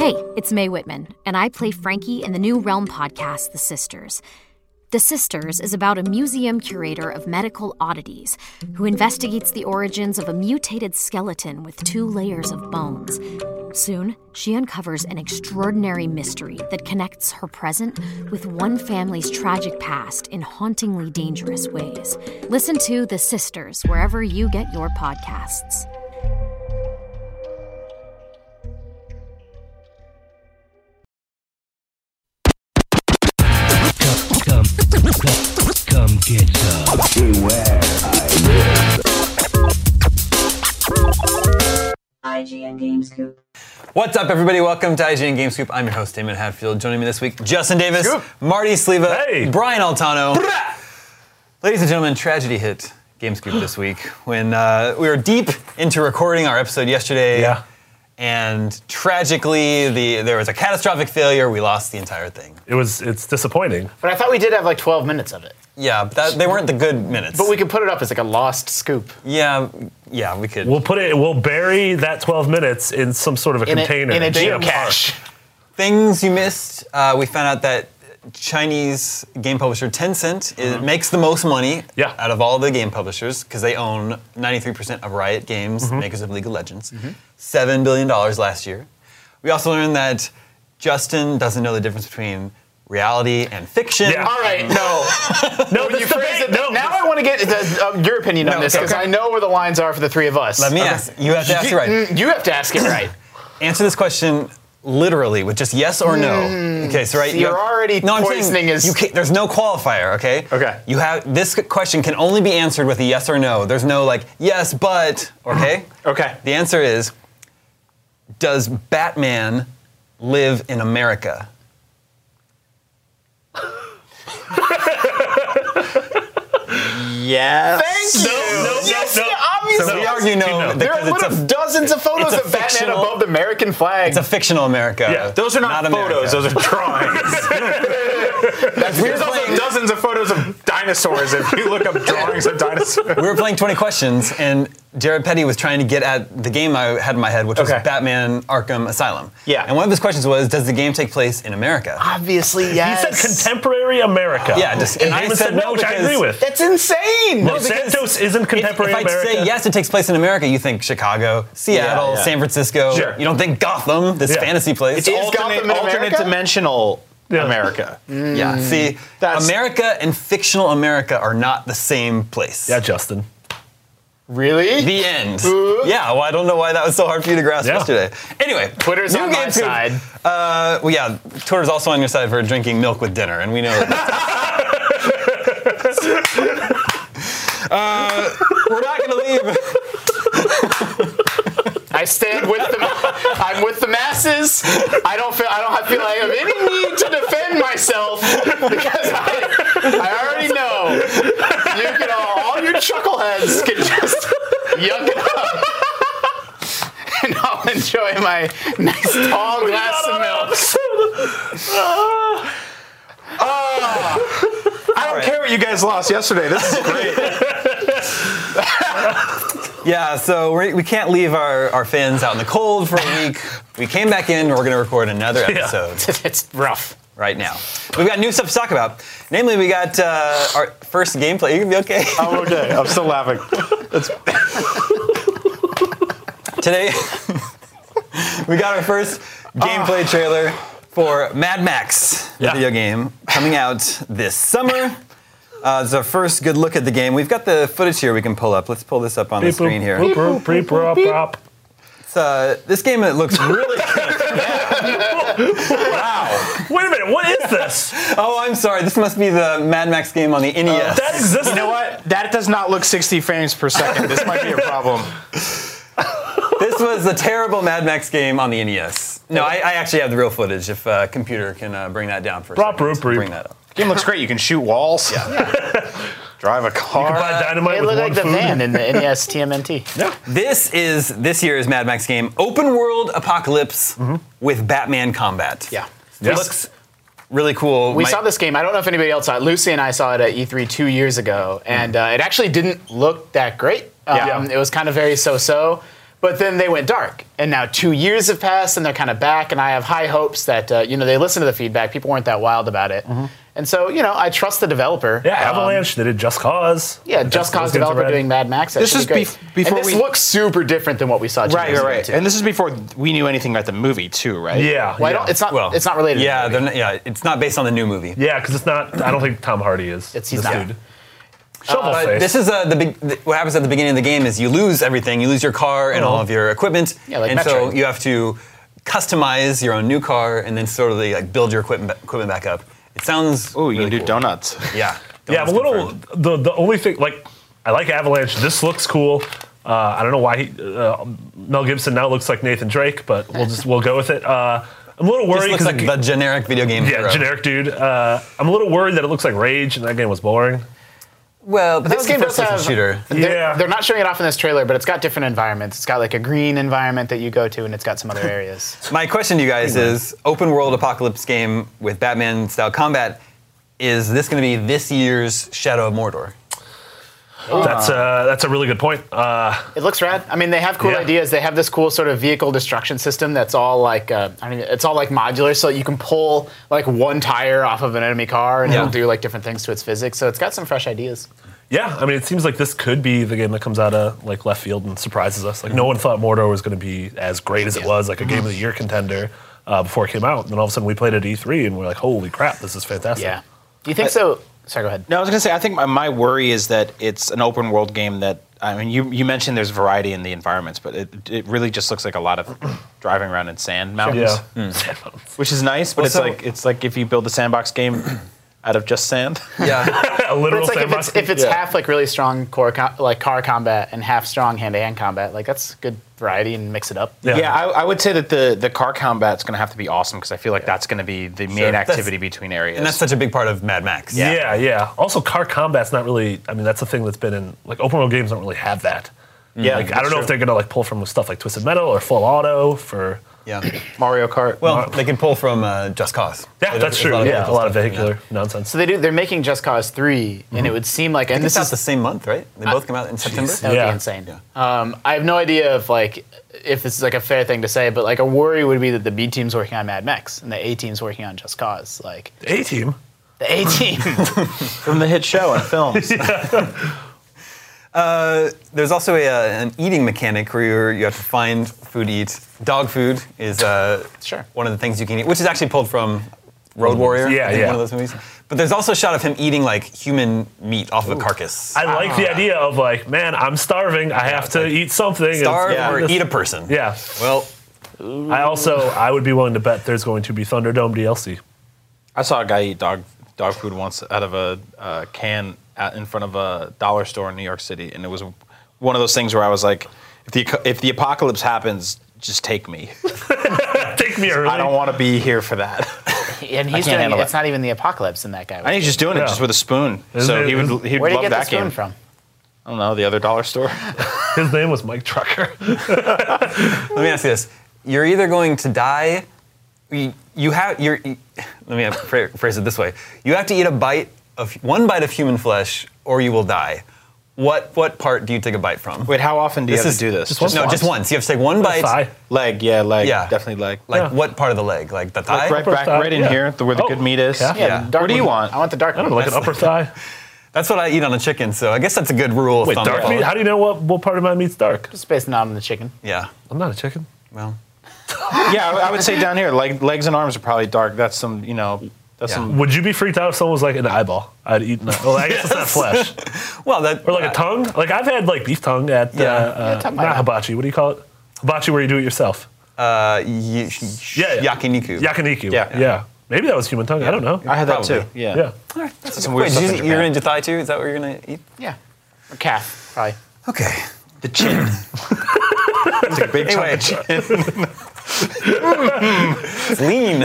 Hey, it's Mae Whitman, and I play Frankie in the new Realm podcast, The Sisters. The Sisters is about a museum curator of medical oddities who investigates the origins of a mutated skeleton with 2 layers of bones. Soon, she uncovers an extraordinary mystery that connects her present with one family's tragic past in hauntingly dangerous ways. Listen to The Sisters wherever you get your podcasts. Come get some. Beware, IGN Game Scoop. What's up, everybody? Welcome to IGN Game Scoop. I'm your host, Damon Hatfield. Joining me this week, Justin Davis, Scoop. Marty Sleva, Hey. Brian Altano. Ladies and gentlemen, tragedy hit Game Scoop this week when we were deep into recording our episode yesterday. Yeah. And tragically, there was a catastrophic failure. We lost the entire thing. It's disappointing. But I thought we did have like 12 minutes of it. Yeah, they weren't the good minutes. But we could put it up as like a lost scoop. Yeah, we could. We'll bury that 12 minutes in some sort of a container. In a geocache. Things you missed. We found out that Chinese game publisher Tencent makes the most money out of all the game publishers because they own 93% of Riot Games, makers of League of Legends. $7 billion last year. We also learned that Justin doesn't know the difference between reality and fiction. Yeah. All right, no. No, You phrase it, now I want to get your opinion on this because I know where the lines are for the three of us. Let me ask. You have to ask it right. You have to ask it right. Answer this question literally with just yes or no. Okay, so right. You're already I'm poisoning saying there's no qualifier. Okay. Okay. You have this question can only be answered with a yes or no. There's no like yes but. Okay. Okay. The answer is: does Batman live in America? Yes. Thank you. No. Obviously. So we argue no. There are dozens of photos it's a of Batman fictional- above the American flag. It's a fictional America. Yeah, Those are not photos. America. Those are drawings. There's also dozens of photos of dinosaurs if you look up drawings of dinosaurs. We were playing 20 questions, and Jared Petty was trying to get at the game I had in my head, which was Batman Arkham Asylum. Yeah. And one of his questions was, does the game take place in America? Obviously, yes. He said contemporary America. Yeah, and I Damon said no, which I because agree with. That's insane. Los Santos isn't contemporary if I America. say yes, it takes place in America, you think Chicago, Seattle, Yeah. San Francisco. Sure. You don't think Gotham, this fantasy place. Is Gotham in America? dimensional America. Yeah, see, America and fictional America are not the same place. Yeah, Justin. Really? The end. Yeah, well, I don't know why that was so hard for you to grasp yesterday. Anyway, Twitter's new on my Game Scoop. side. Well, yeah, Twitter's also on your side for drinking milk with dinner, and we know that. We're not going to leave. I stand with I'm with the masses. I don't feel I have any need to defend myself because I already know you can all your chuckleheads can just yuck it up. And I'll enjoy my nice tall glass of milk. I don't care what you guys lost yesterday. This is great. Yeah, so we can't leave our fans out in the cold for a week. We came back in, we're going to record another episode. It's rough. Right now. We've got new stuff to talk about. Namely, we got our first gameplay. You gonna be okay? I'm okay. I'm still laughing. Today, we got our first gameplay trailer for Mad Max, the video game, coming out this summer. It's our first good look at the game. We've got the footage here we can pull up. Let's pull this up on the screen here. This game, it looks really good. Wow. Wait a minute, what is this? Oh, I'm sorry. This must be the Mad Max game on the NES. That exists. You know what? That does not look 60 frames per second. This might be a problem. This was the terrible Mad Max game on the NES. No, I actually have the real footage. If a computer can bring that down for a second. Bring that up. Game looks great. You can shoot walls. Yeah. Drive a car. You can buy dynamite It with looked one like the food. van in the NES TMNT. Yeah. This is this year's Mad Max game, open world apocalypse with Batman combat. Yeah. It looks really cool. We saw this game. I don't know if anybody else saw it. Lucy and I saw it at E3 2 years ago, and it actually didn't look that great. It was kind of very so-so. But then they went dark, and now 2 years have passed, and they're kind of back. And I have high hopes that they listened to the feedback. People weren't that wild about it, and so I trust the developer. Yeah, Avalanche. They did Just Cause. Yeah, Just Cause developer doing Mad Max. This is before and this looks super different than what we saw. Right. And this is before we knew anything about the movie too, right? Yeah. Well, it's not. It's not related. Yeah, to the movie. it's not based on the new movie. Yeah, because it's not. I don't think Tom Hardy is. He's not. Dude. Shovel But face. this is what happens at the beginning of the game is you lose everything. You lose your car and all of your equipment, like and so Metroid. you have to customize your own new car and then sort of like build your equipment back up. It sounds Ooh, you really can do cool. donuts. Yeah. Yeah, I'm a little. The only thing, like, I like Avalanche. This looks cool. I don't know why Mel Gibson now looks like Nathan Drake, but we'll go with it. I'm a little worried Just looks because like the generic video game hero. generic dude. I'm a little worried that it looks like Rage, and that game was boring. Well, but This game does have. shooter. They're not showing it off in this trailer, but it's got different environments. It's got like a green environment that you go to, and it's got some other areas. My question to you guys is: open world apocalypse game with Batman style combat. Is this going to be this year's Shadow of Mordor? That's a really good point. It looks rad. I mean, they have cool ideas. They have this cool sort of vehicle destruction system that's all like, it's all like modular, so you can pull like one tire off of an enemy car, and it'll do like different things to its physics. So it's got some fresh ideas. Yeah, I mean, it seems like this could be the game that comes out of like left field and surprises us. Like no one thought Mordor was going to be as great as it was, like a Game of the Year contender before it came out. And then all of a sudden we played it at E3 and we're like, holy crap, this is fantastic. Yeah. Do you think so? Sorry, go ahead. No, I was going to say, I think my worry is that it's an open world game that, I mean, you mentioned there's variety in the environments, but it really just looks like a lot of driving around in sand mountains, Yeah. which is nice, but Well, it's like if you build a sandbox game out of just sand. Yeah. A But literal it's like sandbox. if it's half like really strong core car combat and half strong hand-to-hand combat, like that's good variety and mix it up. Yeah, I would say that the car combat's going to have to be awesome because I feel like that's going to be the main activity between areas. And that's such a big part of Mad Max. Yeah. Also, car combat's not really. I mean, that's a thing that's been in like open world games don't really have that. Yeah, Like I don't know if they're gonna like pull from stuff like Twisted Metal or Full Auto for. Yeah. Mario Kart. Well, they can pull from Just Cause. Yeah, There's that's true. a Yeah, a lot of stuff, vehicular nonsense. So they're making Just Cause 3, and it would seem like, and This this is the same month, right? They both come out in September. that would Yeah. be insane. I have no idea if this is like a fair thing to say, but like a worry would be that the B team's working on Mad Max and the A team's working on Just Cause. Like A team. the A team. From the hit show and films. There's also an eating mechanic where you have to find food to eat. Dog food is Sure. one of the things you can eat, which is actually pulled from Road Warrior. Yeah, I think, yeah. one of those movies. But there's also a shot of him eating like human meat off of a carcass. I like the idea of like, man, I'm starving. I have to eat something. Starve It's- or eat a person. Yeah. Well, I would be willing to bet there's going to be Thunderdome DLC. I saw a guy eat dog food once out of a can in front of a dollar store in New York City, and it was one of those things where I was like, if the apocalypse happens, just take me. Take me early. I don't want to be here for that. And he's can't doing handle it's that. not even the apocalypse in that guy. I think he's just doing it Yeah. just with a spoon. Isn't So it- he'd Where love did he get the that spoon game. from? I don't know, the other dollar store. His name was Mike Trucker. let me ask you this: you're either going to die. Let me phrase it this way: you have to eat one bite of human flesh, or you will die. What part do you take a bite from? Wait, how often do you This have is- to do this? just once. Just once. You have to take one bite. Thigh. Leg, Yeah. definitely leg. Like Yeah. what part of the leg? Like the thigh? Right back, thigh, right in yeah. here, where the good meat is. calf? Yeah. Dark What do you meat. want? I want the dark I don't know, meat. like an upper thigh. That's what I eat on a chicken. So I guess that's a good rule. of Wait, thumb dark to meat? follow. How do you know what part of my meat's dark? Just based on the chicken. Yeah. I'm not a chicken. Well. Yeah, I would say down here, legs and arms are probably dark. That's some, that's Yeah. some. Would you be freaked out if someone was like an eyeball? I'd eat an eyeball. Well, I guess it's not flesh. Well, that Or like a tongue. Like I've had like beef tongue at tongue might not help. hibachi. What do you call it? Hibachi where you do it yourself. yakiniku. Yakiniku. Yeah. Yeah. Maybe that was human tongue. I don't know. I had that Probably. too. Yeah. Yeah. That's some weird Wait, stuff in you're Japan. going to thigh too? Is that what you're going to eat? Yeah. Or calf, probably. Okay. The chin. It's a big chunk Anyway. of chin. It's lean.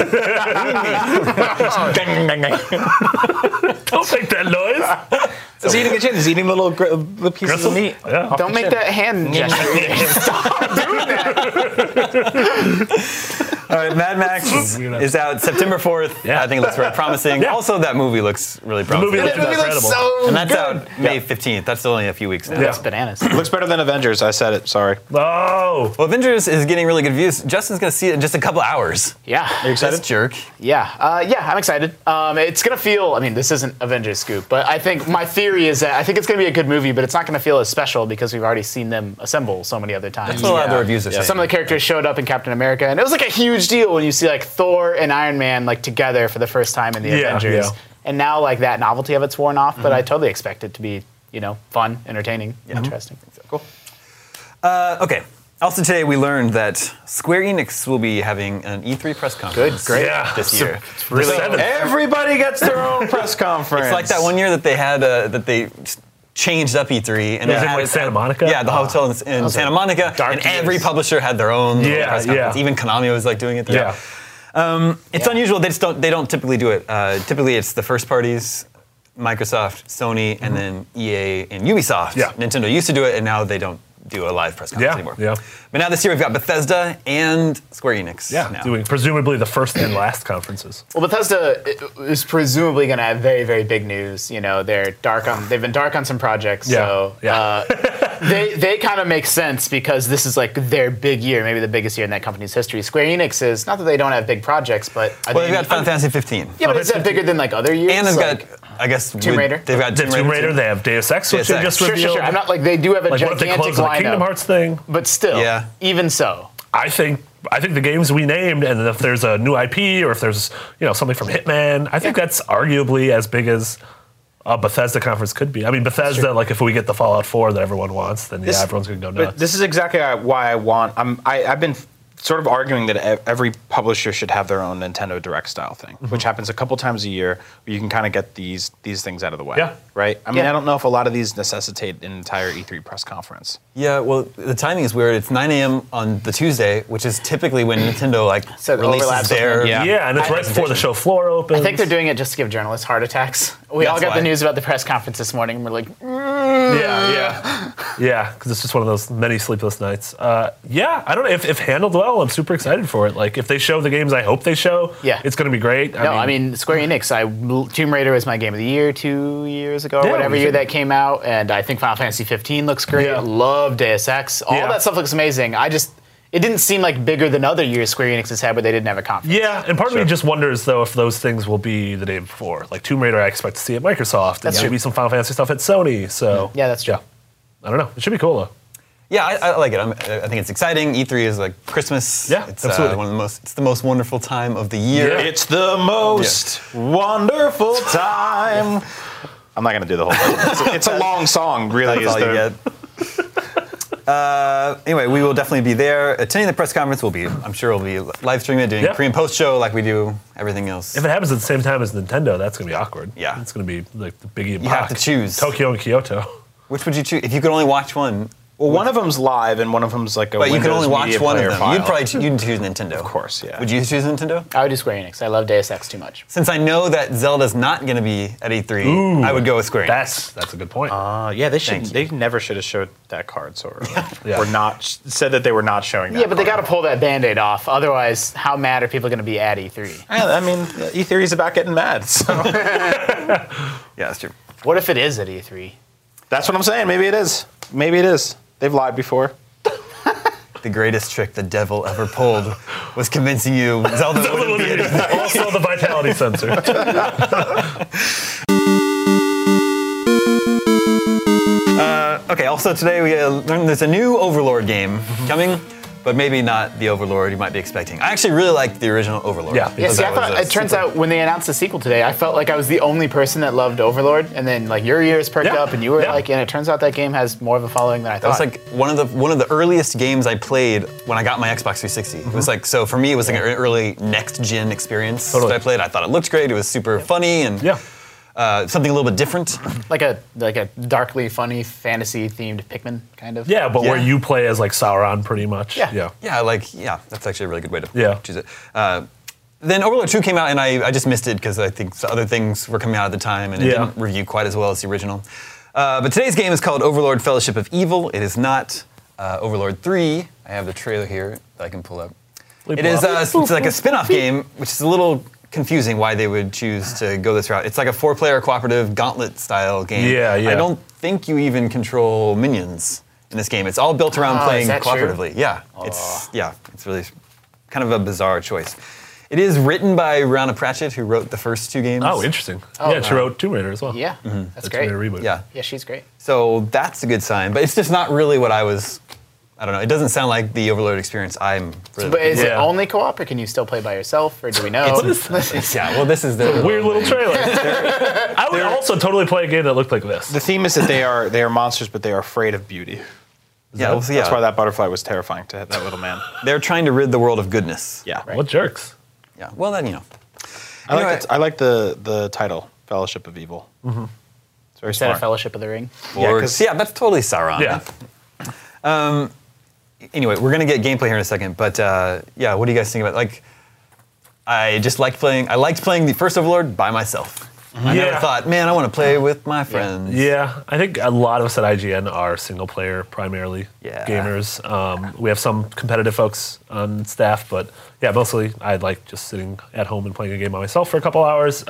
Dang, dang, dang. Don't make that noise. He's eating a chin. He's eating little pieces Gristle? of meat. Yeah. off Don't the make chin. that hand gesture. Stop doing that. All right, Mad Max is out September 4th. Yeah. I think it looks very promising. Yeah. Also, that movie looks really The promising. movie looks That movie looks incredible. so and that's good. out May 15th. That's only a few weeks now. Yeah. It's bananas. Looks better than Avengers. I said it. Sorry. Oh, Well, Avengers is getting really good reviews. Justin's going to see it in just a couple hours. Yeah. Are you excited? This jerk. Yeah, I'm excited. It's gonna feel. I mean, this isn't Avengers scoop, but I think my theory is that I think it's gonna be a good movie, but it's not gonna feel as special because we've already seen them assemble so many other times. That's what a lot of the reviews are saying. Some of the characters showed up in Captain America, and it was like a huge deal when you see like Thor and Iron Man like together for the first time in the Yeah, Avengers. yeah. And now like that novelty of it's worn off, but I totally expect it to be fun, entertaining, Yeah. interesting. Cool. Okay. Also today we learned that Square Enix will be having an E3 press conference. great. yeah. This year. Really? Everybody gets their own press conference. It's like that one year that they had that they changed up E3 and Was they it had like Santa Monica? Yeah, the hotel in Santa Monica, dark and years. every publisher had their own little Yeah, press conference. yeah. Even Konami was like doing it there. Yeah. It's unusual. They don't typically do it. Typically, it's the first parties, Microsoft, Sony, and then EA and Ubisoft. Yeah. Nintendo used to do it, and now they don't do a live press conference Yeah, anymore. yeah. But now this year we've got Bethesda and Square Enix. Yeah, now. doing presumably the first and last conferences. Well, Bethesda is presumably going to have very, very big news. They've been dark on some projects, Yeah, so yeah. they kind of make sense because this is like their big year, maybe the biggest year in that company's history. Square Enix is not that they don't have big projects, but Well, they've got Final Fantasy 15. yeah, but is that bigger than like other years? And they've Like, got, I guess, Tomb Raider? They've got The Tomb Raider, too. they have Deus Ex, which Deus they Ex. just sure, revealed. I'm not like they do have a Like, what if they gigantic close on the Kingdom lineup, Hearts thing? but still, Yeah. even so. I think the games we named, and if there's a new IP or if there's something from Hitman, I think that's arguably as big as a Bethesda conference could be. I mean, Bethesda, like if we get the Fallout 4 that everyone wants, then everyone's gonna go nuts. But this is exactly why I want. I've been sort of arguing that every publisher should have their own Nintendo Direct style thing, which happens a couple times a year, where you can kind of get these things out of the way. Yeah. Right. I mean, Yeah. I don't know if a lot of these necessitate an entire E3 press conference. Yeah, well, the timing is weird. It's 9 a.m. on the Tuesday, which is typically when Nintendo So it releases overlaps with their. Yeah. yeah, and it's right before the show floor opens. I think they're doing it just to give journalists heart attacks. We all That's got why. the news about the press conference this morning, and we're like, Yeah, because it's just one of those many sleepless nights. Yeah, I don't know if handled well. I'm super excited for it. Like if they show the games I hope they show, Yeah. it's going to be great. I mean, Square Enix. Tomb Raider was my game of the year 2 years ago, or Yeah, whatever we year did. that came out, and I think Final Fantasy 15 looks great. Yeah. Love Deus Ex. All Yeah. that stuff looks amazing. It didn't seem like bigger than other years Square Enix has had where they didn't have a conference. Yeah, and part of me just wonders though if those things will be the day before. Like Tomb Raider, I expect to see at Microsoft, and That's maybe true. some Final Fantasy stuff at Sony. So Yeah, that's true. I don't know. It should be cool though. Yeah, I like it. I think it's exciting. E3 is like Christmas. Yeah, it's absolutely. It's the most wonderful time of the year. Yeah. It's the most wonderful time. I'm not gonna do the whole thing. It's a long song, really. That's all you get. Anyway, we will definitely be there attending the press conference. I'm sure we'll be live streaming it, doing Yeah. pre and post show like we do everything else. If it happens at the same time as Nintendo, that's going to be awkward. Yeah. It's going to be like the Biggie and You have Pac. to choose. Tokyo and Kyoto. Which would you choose if you could only watch one? Well, one of them's live, and one of them's like a But you can Windows only watch Media one of Player them. file. You'd choose Nintendo. Of course, yeah. Would you choose Nintendo? I would do Square Enix. I love Deus Ex too much. Since I know that Zelda's not going to be at E3, I would go with Square Enix. That's a good point. Yeah, they should. Thank you. They never should have showed that card so early. Yeah. Or not said that they were not showing that. Yeah, but they got card. to pull that Band-Aid off. Otherwise, how mad are people going to be at E3? Yeah, I mean, E3 is about getting mad. So. Yeah, that's true. What if it is at E3? That's what I'm saying. Maybe it is. Maybe it is. They've lied before. The greatest trick the devil ever pulled was convincing you Zelda wouldn't be at E3. Also the vitality sensor. Okay, also today we learned there's a new Overlord game coming, but maybe not the Overlord you might be expecting. I actually really liked the original Overlord. Yeah. Yeah, Because see, I that was thought a it turns super- out when they announced the sequel today, I felt like I was the only person that loved Overlord, and then like your ears perked Yeah. up, and you were Yeah. like, and it turns out that game has more of a following than I That was thought. like one of the earliest games I played when I got my Xbox 360. It was like, so for me it was like an early next gen experience Totally. that I played. I thought it looked great. It was super funny and Yeah. something a little bit different. like a darkly funny fantasy themed Pikmin kind of. Yeah, but where Yeah. you play as like Sauron pretty much. Yeah. Yeah. That's actually a really good way to Yeah. choose it. Then Overlord 2 came out, and I just missed it because I think other things were coming out at the time, and it Yeah. didn't review quite as well as the original. But today's game is called Overlord Fellowship of Evil. It is not Overlord 3. I have the trailer here that I can pull up. It is. It's like a spin-off game, which is a little confusing why they would choose to go this route. It's like a 4-player cooperative gauntlet-style game. Yeah. I don't think you even control minions in this game. It's all built around playing cooperatively. True? Yeah. It's really kind of a bizarre choice. It is written by Rana Pratchett, who wrote the first 2 games. Oh, interesting. She wrote Tomb Raider as well. Yeah, that's great. Tomb Raider reboot. Yeah, she's great. So that's a good sign, but it's just not really what I don't know. It doesn't sound like the Overlord experience I'm really. But is it only co-op, or can you still play by yourself, or do we know? This is the weird little trailer. I would also totally play a game that looked like this. The theme is that they are monsters, but they are afraid of beauty. That's why that butterfly was terrifying to that little man. They're trying to rid the world of goodness. Yeah. What jerks? Yeah. Well, then I like the title, Fellowship of Evil. Mm-hmm. It's very Instead smart. of Fellowship of the Ring. That's totally Sauron. Yeah. Anyway, we're gonna get gameplay here in a second, but what do you guys think about it? I liked playing the first Overlord by myself. I never thought, man, I want to play with my friends. Yeah, I think a lot of us at IGN are single player primarily gamers. We have some competitive folks on staff, but mostly I like just sitting at home and playing a game by myself for a couple hours.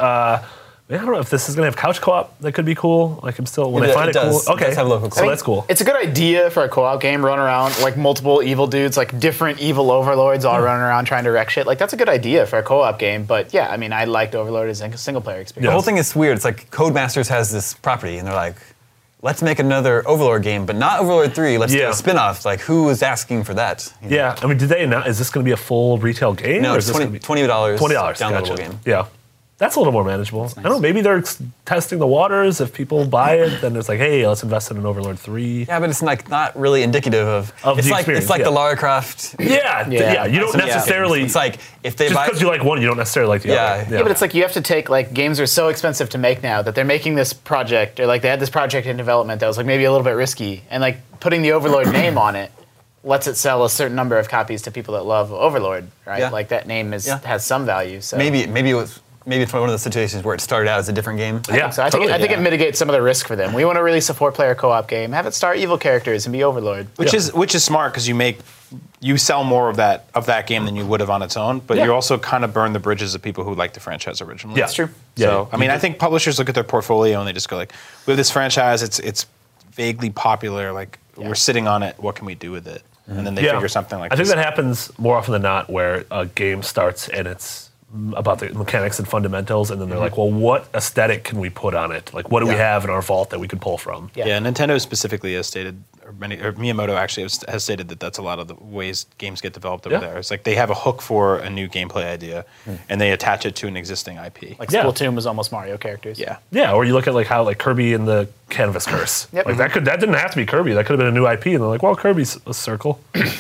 I don't know if this is going to have couch co-op. That could be cool. Like I find it cool. Okay, it does have local co-op. So that's cool. It's a good idea for a co-op game. Run around like multiple evil dudes, like different evil overlords, all running around trying to wreck shit. Like that's a good idea for a co-op game. But yeah, I mean, I liked Overlord as a single player experience. The whole thing is weird. It's like Codemasters has this property, and they're like, let's make another Overlord game, but not Overlord 3. Let's do a spin-off. Like, who is asking for that? Yeah, I mean, did they announce? Is this going to be a full retail game? No, it's $20. $20 downloadable game. Yeah. That's a little more manageable. Nice. I don't know, maybe they're testing the waters. If people buy it, then it's like, hey, let's invest in an Overlord 3. Yeah, but it's like not really indicative of it's the like, experience. It's like the Lara Croft. Yeah. You don't necessarily. It's like if they just buy. because you like one, you don't necessarily like the other. Yeah, but it's like you have to take, like, games are so expensive to make now that they're making this project, or like they had this project in development that was like maybe a little bit risky. And like putting the Overlord name on it lets it sell a certain number of copies to people that love Overlord, right? Yeah. Like that name has some value. So Maybe it's one of those situations where it started out as a different game. I think it mitigates some of the risk for them. We want to release a 4-player co-op game, have it star evil characters, and be Overlord. Which is smart because you sell more of that game than you would have on its own, but you also kind of burn the bridges of people who liked the franchise originally. Yeah, that's true. So I mean, I think publishers look at their portfolio and they just go like, we have this franchise, it's vaguely popular, like we're sitting on it, what can we do with it? And then they figure something like I this. think that happens more often than not where a game starts and it's about the mechanics and fundamentals, and then they're like, well, what aesthetic can we put on it? Like, what do we have in our vault that we could pull from? Yeah, Nintendo specifically has stated, or Miyamoto actually has stated that that's a lot of the ways games get developed over there. It's like they have a hook for a new gameplay idea, and they attach it to an existing IP. Like Splatoon was almost Mario characters. Yeah, or you look at like how like Kirby and the Canvas Curse. Like that didn't have to be Kirby. That could have been a new IP, and they're like, well, Kirby's a circle.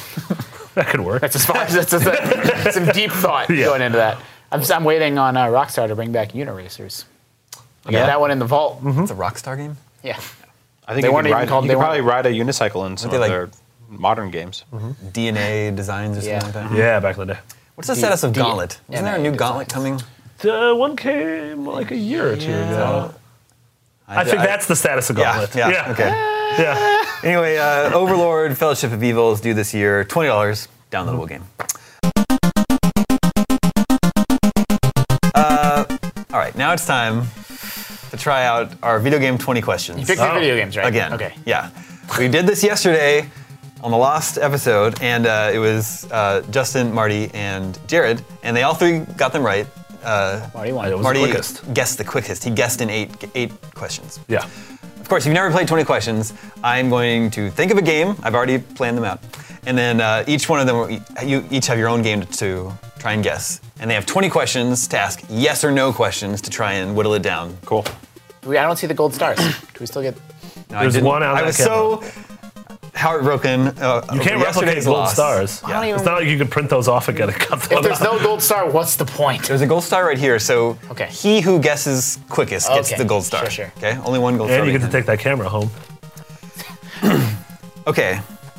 That could work. That's as far as some deep thought going into that. I'm waiting on Rockstar to bring back Uniracers. I got that one in the vault. It's a Rockstar game? Yeah. I think you could probably ride a unicycle in some of their modern games. DNA designs or something like that? Yeah, back in the day. What's the status of Gauntlet? Isn't there a new Gauntlet coming? The one came like a year or two ago. I think that's the status of Gauntlet. Yeah. Okay. Yeah. Anyway, Overlord Fellowship of Evil is due this year. $20, downloadable game. All right, now it's time to try out our video game 20 questions. You picked the video games, right? Again. Okay. Yeah. We did this yesterday on the Lost episode, and it was Justin, Marty, and Jared, and they all three got them right. Marty won. It was Marty the quickest. guessed the quickest. He guessed in eight questions. Yeah. Of course, if you've never played 20 questions, I'm going to think of a game. I've already planned them out. And then each one of them, you each have your own game to try and guess. And they have 20 questions to ask yes or no questions to try and whittle it down. Cool. I don't see the gold stars. Do we still get... No, There's one out I was so heartbroken. You can't replicate gold stars. Yeah. It's not like you can print those off again and cut them If there's no gold star, what's the point? There's a gold star right here, so he who guesses quickest gets the gold star. Sure. Okay, only one gold star. And you get to take that camera home. Okay.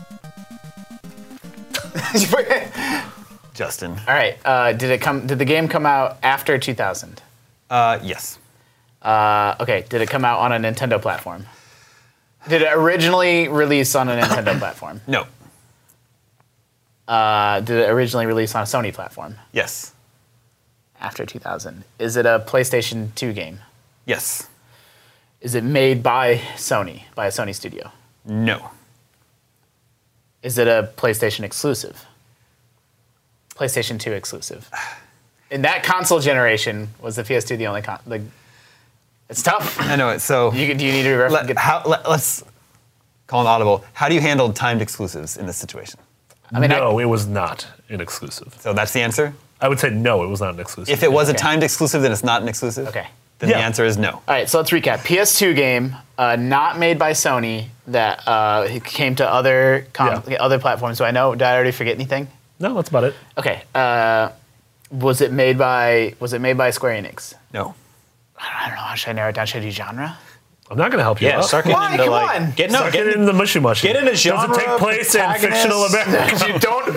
Justin. All right. Did the game come out after 2000? Yes. Okay. Did it come out on a Nintendo platform? Did it originally release on a Nintendo platform? No. Did it originally release on a Sony platform Yes. after 2000? Is it a PlayStation 2 game? Yes. Is it made by Sony, by a Sony studio? No. Is it a PlayStation exclusive? PlayStation 2 exclusive. In that console generation, was the PS2 the only it's tough. I know it. So Do you need to let's call an audible. How do you handle timed exclusives in this situation? No, it was not an exclusive. So that's the answer? I would say no, it was not an exclusive. If it was a Okay. timed exclusive, then it's not an exclusive? Okay. Then Yeah. the answer is no. All right, so let's recap. PS2 game, not made by Sony, that came to other other platforms. So did I already forget anything? No, that's about it. Okay. Was it made by Square Enix? No. I don't know. How should I narrow it down? Should I do genre? I'm not going to help you Yeah, out. start getting Why? into Come like on. get Start getting into the mushy mushy. Get into genre, Does it take place in protagonist. fictional America? You don't.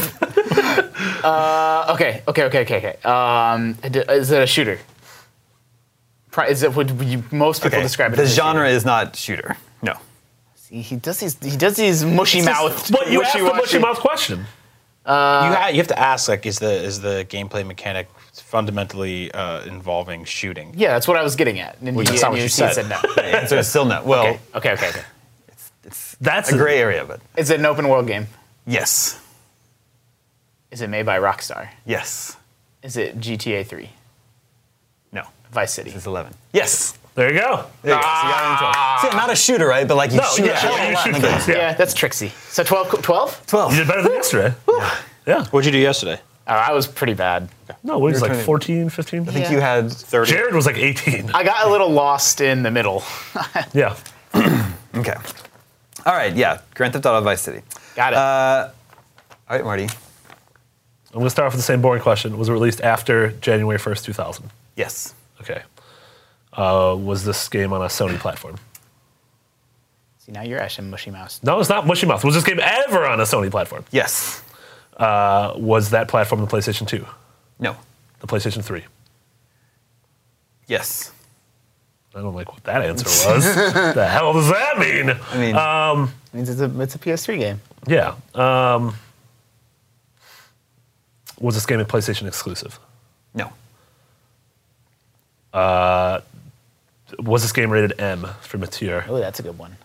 Okay. Is it a shooter? Would most people describe it The as a genre shooter? is not shooter. No. He does these mushy mouth. But you asked the mushy mouth question. You have to ask, like, is the gameplay mechanic fundamentally involving shooting? Yeah, that's what I was getting at. And That's not what you said. no. The answer is still no. Well, Okay. That's a gray area, but Is it an open world game? yes. Is it made by Rockstar? Yes. Is it GTA 3? No. Vice City? It's 11. Yes. There you go. There you go. So you got it in 12. See, not a shooter, right? But like you No, shoot yeah, a hell of a you lot in shoot the game. things, yeah. Yeah, that's Trixie. So 12? 12. You did better than yesterday. Yeah. What'd you do yesterday? I was pretty bad. No, what is You're like turning- 14, 15? I think you had 30. Jared was like 18. I got a little lost in the middle. Yeah. Okay. All right, yeah. Grand Theft Auto Vice City. Got it. All right, Marty. I'm going to start off with the same boring question. Was it released after January 1st, 2000? Yes. Okay. Was this game on a Sony platform? See, now you're actually mushy mouse. No, it's not Mushy Mouth. Was this game ever on a Sony platform? Yes. Was that platform the PlayStation 2? No. The PlayStation 3? Yes. I don't like what that answer was. The hell does that mean? I mean, It means it's a PS3 game. Yeah. Was this game a PlayStation exclusive? no. Was this game rated M for mature? Oh, that's a good one.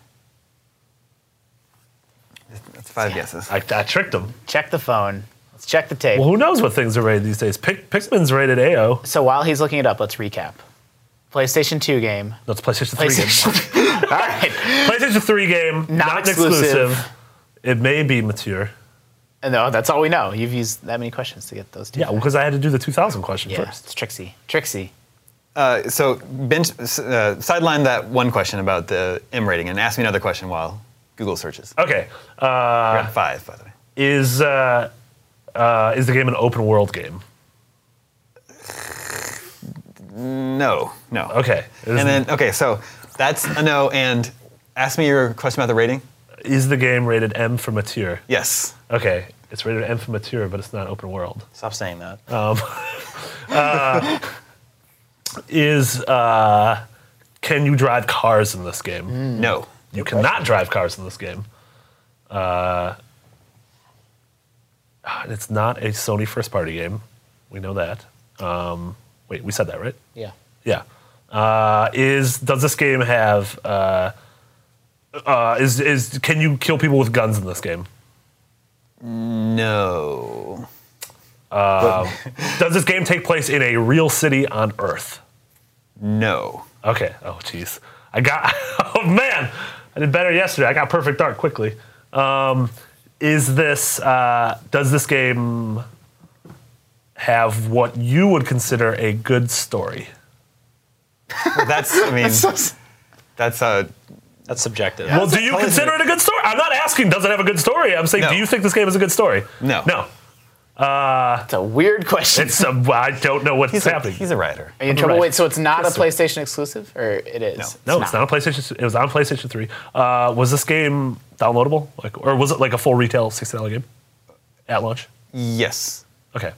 That's 5 guesses. I tricked him. Check the phone. Let's check the tape. Well, who knows what things are rated these days? Pikmin's rated AO. So while he's looking it up, let's recap. PlayStation 2 game. No, it's a PlayStation 3 game. PlayStation. All right. PlayStation 3 game, not exclusive. It may be mature. No, that's all we know. You've used that many questions to get those two. Yeah, because I had to do the 2000 question Yeah, first. it's Trixie. Trixie. So sideline that one question about the M rating and ask me another question while Google searches. Okay. We're at 5, by the way. Is the game an open world game? No. Okay. So that's a no. And ask me your question about the rating. Is the game rated M for mature? Yes. Okay. It's rated M for mature, but it's not open world. Stop saying that. Can you drive cars in this game? No. You cannot drive cars in this game. It's not a Sony first-party game. We know that. Wait, we said that, right? Yeah. Yeah. Does this game have? Can you kill people with guns in this game? No. Does this game take place in a real city on Earth? No. Okay. Oh, jeez. Oh man, I did better yesterday. I got Perfect Dark quickly. Does this game have what you would consider a good story? Well, that's subjective. Well, do you consider it a good story? I'm not asking does it have a good story. I'm saying No. do you think this game is a good story? No. No. That's a weird question. I don't know what's happening. He's a writer. Are you in trouble? Right. Wait, so it's not a Yes, sir. PlayStation exclusive, or it is? No, it's not a PlayStation. It was on PlayStation 3. Was this game downloadable, or was it like a full retail $60 game at launch? Yes. Okay.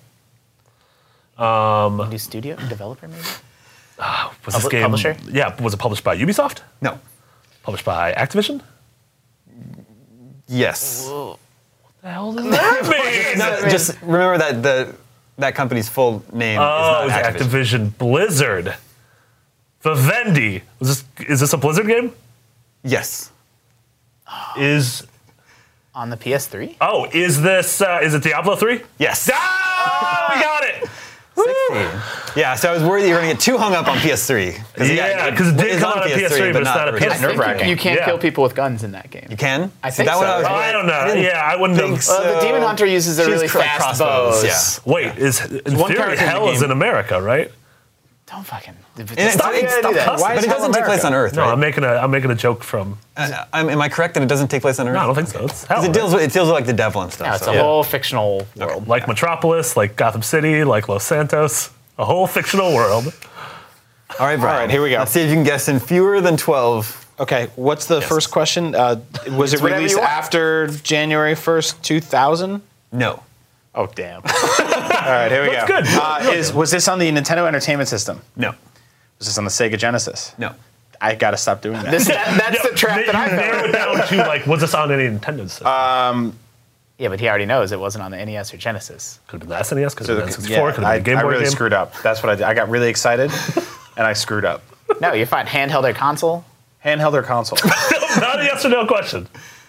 New studio developer, maybe. Was this game Publisher? Yeah. Was it published by Ubisoft? No. Published by Activision? Yes. The the hell does that mean? No, just remember that that company's full name Oh, is it's not Activision. Activision Blizzard. Vivendi. Is this a Blizzard game? Yes. Is On the PS3? is it Diablo 3? Yes. Oh, we got it. 16. Yeah, so I was worried that you were going to get too hung up on PS3. Yeah, because it did come out on PS3, but it's not a original. PS3 nerve-wracking. game. You can't Yeah. kill people with guns in that game. You can? I See, think that one so. I was Oh, I don't know. didn't Yeah, I wouldn't think have. so. The Demon Hunter uses a She was really like fast crossbows, bows. yeah. Wait, in one theory, character in the hell is game. in America, right? Don't fucking. And it's Stop it's do that. but it doesn't take place on Earth, No, right? I'm making a joke from. Am I correct that it doesn't take place on Earth? No, I don't think so. It's hell. 'Cause it deals with like the devil and stuff. No, it's so. a whole fictional world. Like Metropolis, like Gotham City, like Los Santos, a whole fictional world. All right, Brian. All right, here we go. Let's see if you can guess in fewer than 12. Okay, what's the first question? Was it whatever released you want. after January 1st, 2000? No. Oh, damn. All right, here we That's go. good. Was this on the Nintendo Entertainment System? No. Was this on the Sega Genesis? No. I gotta stop doing that. That's the trap that I narrow found. it down to like, was this on any Nintendo system? Yeah, but he already knows it wasn't on the NES or Genesis. Could have been the SNES, could So have the- been the 64, could have I, been a Game I Boy really game. screwed up. That's what I did. I got really excited, and I screwed up. No, you're fine. Handheld or console? Handheld or console? Not a yes or no question.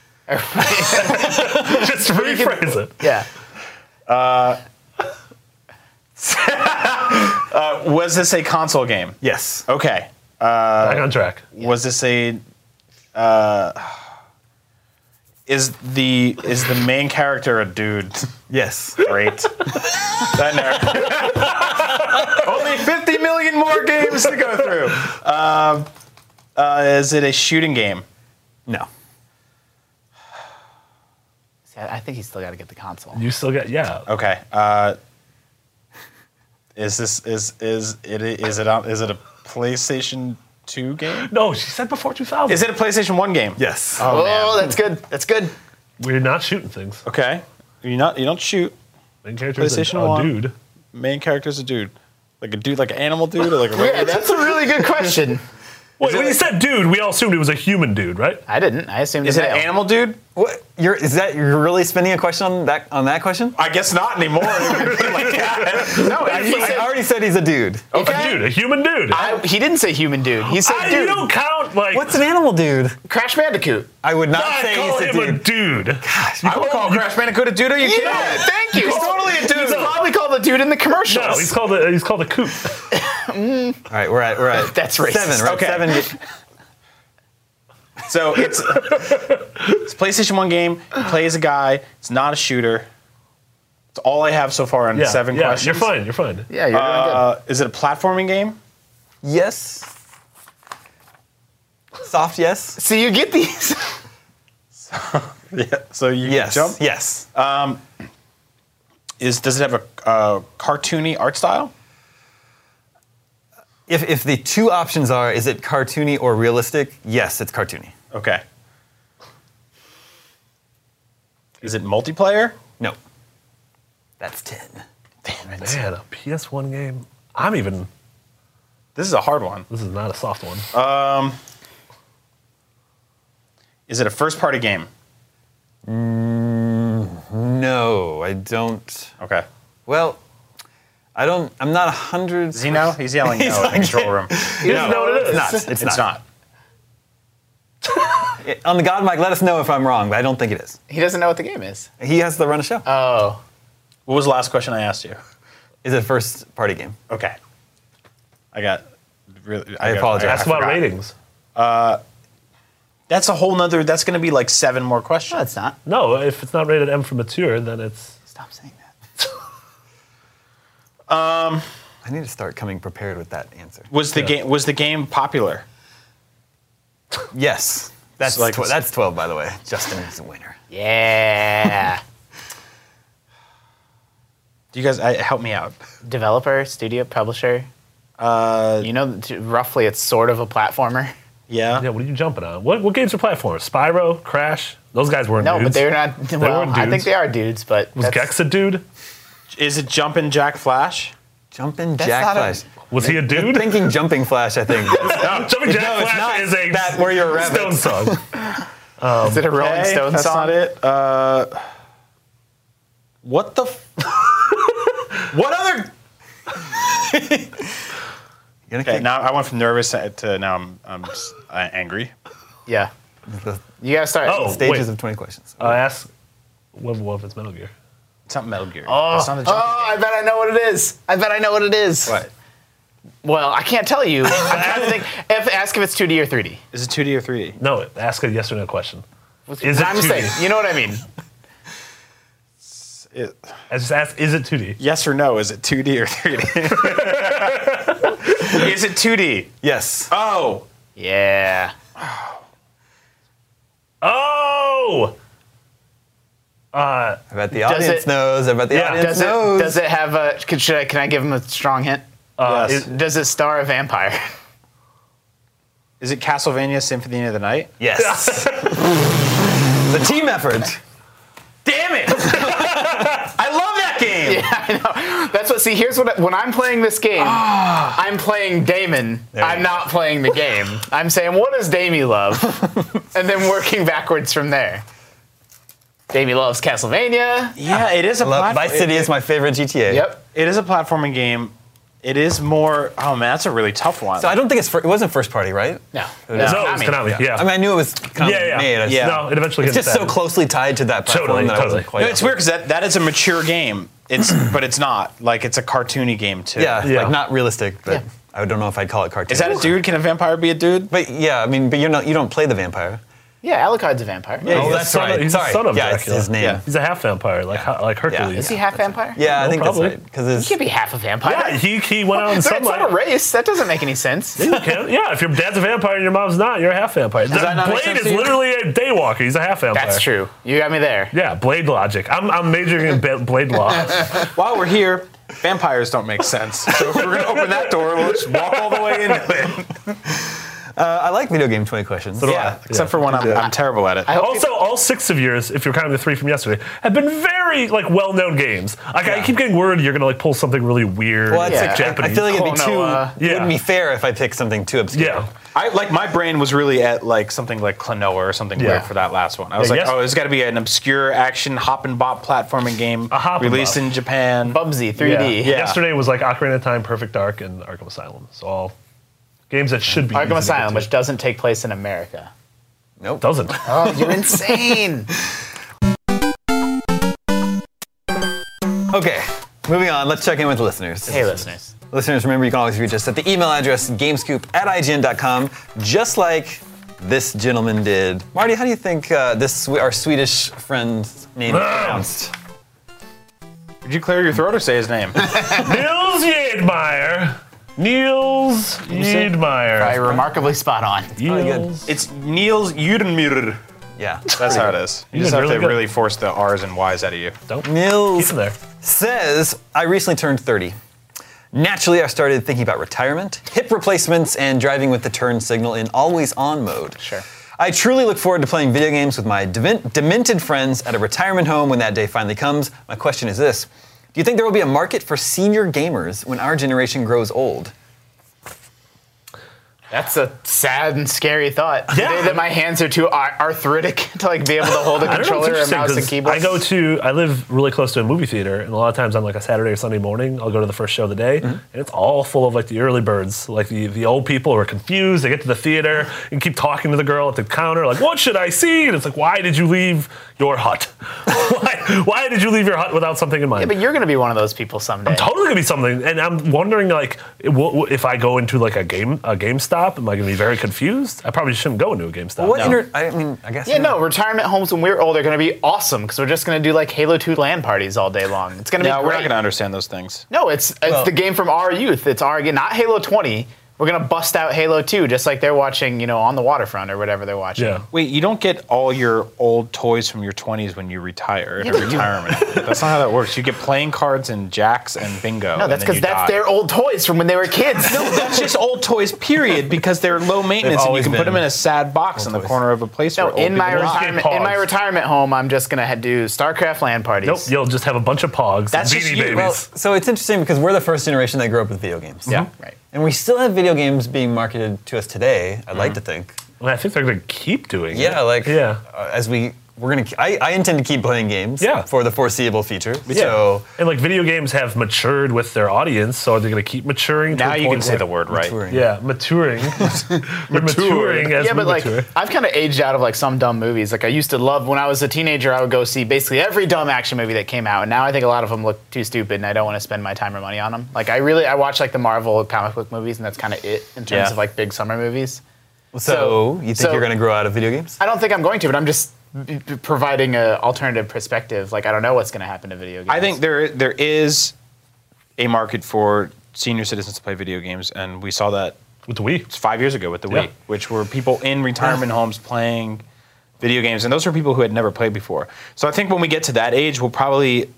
Just rephrase it. Yeah. Was this a console game? Yes. Okay. Back on track. Was this a? Is the main character a dude? Yes. Great. That nerd. Only 50 million more games to go through. Is it a shooting game? No. See, I think he's still got to get the console. You still get, yeah. Okay. Is it a PlayStation 2 game? No, she said before 2000. Is it a PlayStation 1 game? Yes. Oh, that's good. That's good. We're not shooting things. Okay. You don't shoot. Main character is PlayStation a 1. dude. Main character's a dude. Like a dude, like an animal dude, or like a Yeah, regular that's a really good question. Wait, when you said dude, we all assumed it was a human dude, right? I didn't. I assumed Is it an animal dude? What? You're really spinning a question on that question? I guess not anymore. No, I already said he's a dude. A dude, a human dude. he didn't say human dude. He said You dude. don't count like. What's an animal dude? Crash Bandicoot. I would not I say call he's a him a dude. dude. I would call Crash Bandicoot a dude. Are you kidding? Yeah, thank you. He's totally a dude. He's probably called the dude in the commercials. No, he's called a coot. All right, we're at That's racist. 7, right? Okay. 7. So it's a PlayStation 1 game. You play as a guy. It's not a shooter. It's all I have so far on 7 questions. You're fine. You're fine. Yeah, you're doing Is it a platforming game? Yes. Soft yes. good. So you get these. Yeah. So you Yes. jump. Yes. Does it have a cartoony art style? If the two options are, is it cartoony or realistic? Yes, it's cartoony. Okay. Is it multiplayer? No. That's 10. Damn it. Man, a PS1 game. This is a hard one. This is not a soft one. Is it a first-party game? No, I don't. Okay. Well, I'm not 100. Does he know? He's yelling no in the control room. He doesn't know what it is. It's It's not. not. On the God mic, let us know if I'm wrong, but I don't think it is. He doesn't know what the game is. He has to run a show. Oh. What was the last question I asked you? Is it a first party game? Okay. I apologize. Ask about forgot. ratings. That's a whole nother. That's going to be like 7 more No, questions. it's not. No, if it's not rated M for mature, then it's. Stop saying that. I need to start coming prepared with that answer. Was the game popular? Yes. That's like- that's 12, by the way. Justin is the winner. Yeah. Do you guys help me out? Developer, studio, publisher. You know, roughly it's sort of a platformer. Yeah. Yeah, what are you jumping on? What games are platforms? Spyro, Crash? Those guys weren't No, dudes. but they're not. Well, weren't I think dudes. they are dudes, but Was Gex a dude? Is it Jumpin' Jack Flash? Jumpin' That's Jack not a- Flash. Was he a You're dude? thinking Jumping Flash, I think. Jumping Jack No, it's Flash not is a that where you're a rabbit. Stone song. is it a Rolling Okay, Stones that's song? not it. What the? What other? Okay, now I went from nervous to now I'm angry. Yeah. You gotta start. Stages of 20 questions. Ask what if it's Metal Gear? It's not Metal Gear. Oh, it's not the junkie game. I bet I know what it is. What? Well, I can't tell you. I'm trying to think. Ask if it's 2D or 3D. Is it 2D or 3D? No, ask a yes or no question. Is I'm it 2D? saying, you know what I mean. I just ask, is it 2D? Yes or no? Is it 2D or 3D? Is it 2D? Yes. Oh. Yeah. Oh! I bet the audience knows. I bet the audience knows. Does it have a? Can I give him a strong hint? Yes. Does it star a vampire? Is it Castlevania Symphony of the Night? Yes. The team effort. Damn it! I love that game. Yeah, I know. That's what. See, here's what. When I'm playing this game, I'm playing Damon. I'm not playing the game. I'm saying, what does Damie love, and then working backwards from there. Damie loves Castlevania. Yeah, it is a platform. Vice City is my favorite GTA. Yep. It is a platforming game. It is more. Oh man, that's a really tough one. So I don't think it wasn't first party, right? No. No, it was Konami. Yeah. I mean, I knew it was Konami made. No, it eventually It's gets just so closely tied to that platform that I wasn't quite. No, it's weird because that is a mature game. But it's not. Like it's a cartoony game too. Yeah, like not realistic, but I don't know if I'd call it cartoon. Is that a dude? Can a vampire be a dude? But yeah, I mean, but you don't play the vampire. Yeah, Alucard's a vampire. Yeah, that's right. He's Sorry. a son of yeah, Dracula. it's his name. Yeah. He's a half vampire, like Hercules. Is he half vampire? Yeah, I think probably. that's right. Because He can't be half a vampire. Yeah, he went out in It's sunlight. not a race. That doesn't make any sense. Yeah, if your dad's a vampire and your mom's not, you're a half vampire. that not make Blade sense is to you? literally a daywalker. He's a half vampire. That's true. You got me there. Yeah, Blade logic. I'm majoring in Blade law. While we're here, vampires don't make sense. So if we're gonna open that door, we'll just walk all the way into it. I like video game 20 questions. Yeah, except for when I'm terrible at it. Also, all 6 of yours, if you're counting the 3 from yesterday, have been very well-known games. Like I keep getting worried you're gonna pull something really weird. Well, it's Japanese. I feel like it'd be Klonoa. it wouldn't be fair if I picked something too obscure. Yeah. My brain was really at like something like Klonoa or something weird for that last one. I was there's got to be an obscure action hop and bop platforming game released in Japan. Bubsy 3D. Yeah. Yesterday was like Ocarina of Time, Perfect Dark, and Arkham Asylum. So all games that should be easy to Arkham get Asylum, to. which doesn't take place in America. Nope. Doesn't. Oh, you're insane. Okay, moving on. Let's check in with the listeners. Hey, listeners. Listeners, remember you can always reach us at the email address gamescoop@ign.com, just like this gentleman did. Marty, how do you think our Swedish friend's name is pronounced? Did you clear your throat or say his name? Niels Yedmeyer. Niels Yedmeyer. Remarkably spot on. Niels. It's Niels Judenmüller. Yeah, That's how it is. You just have to really force the R's and Y's out of you. Don't Niels keep him there. says, I recently turned 30. Naturally, I started thinking about retirement, hip replacements, and driving with the turn signal in always-on mode. Sure. I truly look forward to playing video games with my demented friends at a retirement home when that day finally comes. My question is this: do you think there will be a market for senior gamers when our generation grows old? That's a sad and scary thought. Yeah. Today that my hands are too arthritic to be able to hold a controller or mouse and keyboard. I live really close to a movie theater, and a lot of times on like a Saturday or Sunday morning, I'll go to the first show of the day, and it's all full of like the early birds, like the old people who are confused. They get to the theater and keep talking to the girl at the counter, like, "What should I see?" And it's like, "Why did you leave your hut? Why did you leave your hut without something in mind?" Yeah, but you're going to be one of those people someday. Totally gonna be something, and I'm wondering like, if I go into like a GameStop, am I gonna be very confused? I probably shouldn't go into a GameStop. I guess. Yeah, no, retirement homes when we're old are going to be awesome because we're just going to do like Halo 2 LAN parties all day long. It's going to be No, great. we're not going to understand those things. No, it's the game from our youth. It's our game, not Halo 20. We're going to bust out Halo 2 just like they're watching, on the waterfront or whatever they're watching. Yeah. Wait, you don't get all your old toys from your 20s when you retire at a retirement. That's not how that works. You get playing cards and jacks and bingo. No, that's because that's their old toys from when they were kids. No, that's just old toys, period, because they're low maintenance and you always can put been them in a sad box in the toys. corner of a place No, where old in my people die. retirement home, I'm just going to do StarCraft LAN parties. Nope, you'll just have a bunch of pogs That's and just Beanie you. Babies. Well, so it's interesting because we're the first generation that grew up with video games. Yeah, right. And we still have video games being marketed to us today, I'd like to think. And I think they're gonna keep doing it. Yeah, Yeah. as we I intend to keep playing games for the foreseeable future. So, and like video games have matured with their audience, so are they going to keep maturing? Now you can say the word right. Maturing. Yeah, maturing. You're maturing as Yeah, we but like mature. I've kind of aged out of like some dumb movies. Like I used to love when I was a teenager, I would go see basically every dumb action movie that came out, and now I think a lot of them look too stupid, and I don't want to spend my time or money on them. Like I watch like the Marvel comic book movies, and that's kind of it in terms of like big summer movies. So you think you're going to grow out of video games? I don't think I'm going to, but I'm just providing an alternative perspective. Like I don't know what's going to happen to video games. I think there is a market for senior citizens to play video games, and we saw that With the Wii. 5 years ago with the Wii, which were people in retirement homes playing video games, and those were people who had never played before. So I think when we get to that age, we'll probably,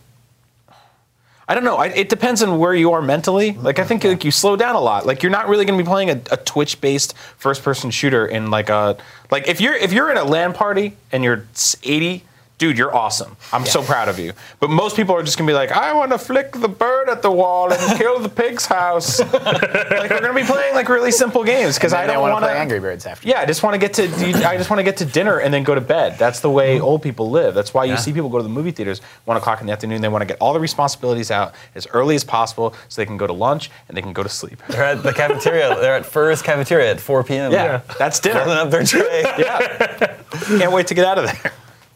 I don't know, it depends on where you are mentally. Like I think like you slow down a lot. Like you're not really going to be playing a Twitch-based first-person shooter in like if you're in a LAN party and you're 80. Dude, you're awesome. I'm so proud of you. But most people are just gonna be like, I want to flick the bird at the wall and kill the pig's house. Like we're gonna be playing like really simple games because I don't want to play Angry Birds after. Yeah, I just want to get to dinner and then go to bed. That's the way old people live. That's why you see people go to the movie theaters 1 o'clock in the afternoon. They want to get all the responsibilities out as early as possible so they can go to lunch and they can go to sleep. They're at the cafeteria. They're at Fur's cafeteria at 4 p.m. Yeah, that's dinner. Filling up their tray. Yeah, can't wait to get out of there.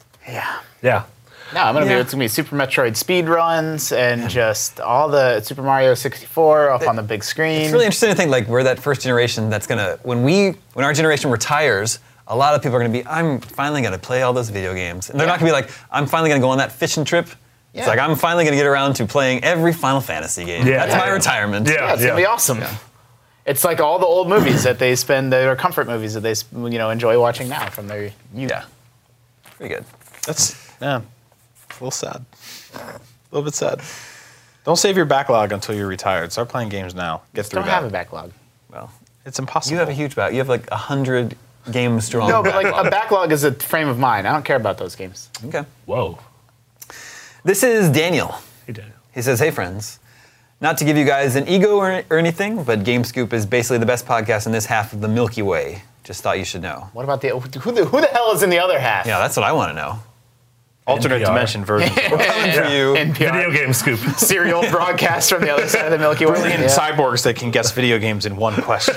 Yeah. No, it's gonna be Super Metroid speed runs and just all the Super Mario 64 up on the big screen. It's really interesting to think like we're that first generation that's gonna when our generation retires, a lot of people are gonna be, I'm finally gonna play all those video games. And they're not gonna be like, I'm finally gonna go on that fishing trip. It's like I'm finally gonna get around to playing every Final Fantasy game. Yeah. That's my retirement. Yeah, it's gonna be awesome. Yeah. It's like all the old movies that they spend, their comfort movies that they enjoy watching now from their youth. Yeah. Pretty good. That's a little sad. A little bit sad. Don't save your backlog until you're retired. Start playing games now. Get through Don't have a backlog. Well, it's impossible. You have a huge backlog. You have like 100 games strong. No, but like a backlog is a frame of mind. I don't care about those games. Okay. Whoa. This is Daniel. Hey, Daniel. He says, hey, friends. Not to give you guys an ego or anything, but GameScoop is basically the best podcast in this half of the Milky Way. Just thought you should know. What about who the hell is in the other half? Yeah, that's what I want to know. Alternate NPR. dimension version. We're coming for you. NPR. Video game scoop. Serial broadcast from the other side of the Milky Way. Brilliant cyborgs that can guess video games in one question.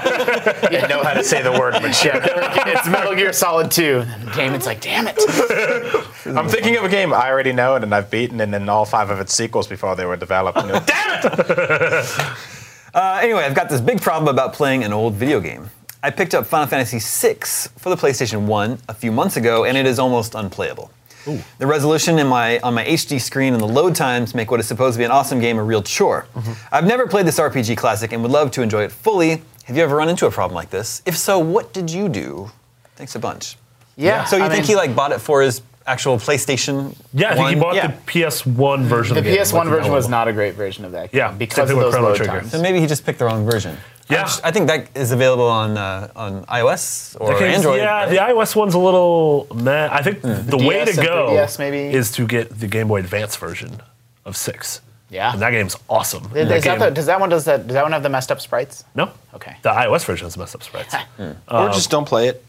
And know how to say the word machete. It's Metal Gear Solid 2. Damon's like, damn it. I'm thinking of a game I already know and I've beaten, and then all 5 of its sequels before they were developed. And damn it! Anyway, I've got this big problem about playing an old video game. I picked up Final Fantasy VI for the PlayStation 1 a few months ago, and it is almost unplayable. Ooh. The resolution on my HD screen and the load times make what is supposed to be an awesome game a real chore. Mm-hmm. I've never played this RPG classic and would love to enjoy it fully. Have you ever run into a problem like this? If so, what did you do? Thanks a bunch. Yeah. So you think he bought it for his actual PlayStation? Yeah, I think he bought the PS1 version of the game. The PS1 version was not a great version of that game. Yeah, because of those load times. So maybe he just picked the wrong version. Yeah. I think that is available on iOS or Android. Yeah, right? the iOS one's a little meh. I think the way to go 3DS maybe? is to get the Game Boy Advance version of 6. Yeah. And that game's awesome. Does that one have the messed up sprites? No. Okay. The iOS version has messed up sprites. Or just don't play it.